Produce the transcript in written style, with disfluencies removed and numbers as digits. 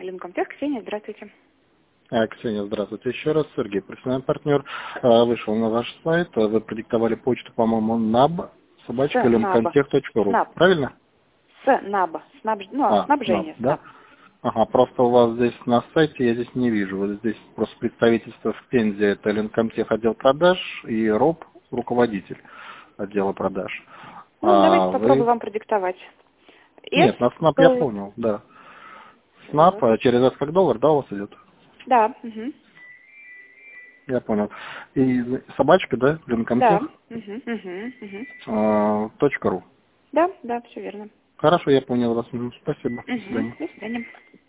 Ленкомтех, Ксения, здравствуйте. Ксения, здравствуйте еще раз. Сергей, профессиональный партнер. Вышел на ваш сайт. Вы продиктовали почту, по-моему, nab@lemcomtech.ru. Правильно? Снабжение. Да? Ага, просто у вас здесь на сайте, я здесь не вижу. Вот здесь просто представительство в Пензе, это Ленкомтех отдел продаж, и РОП руководитель отдела продаж. Ну, давайте попробую вам продиктовать. Нет, на СНАП я понял, да. СНАП через S как доллар, да, у вас идет? Да. Я понял. И собачка, да, Ленкомтех? Да. .ру. Да, все верно. Хорошо, я понял вас. Спасибо. До свидания. До свидания.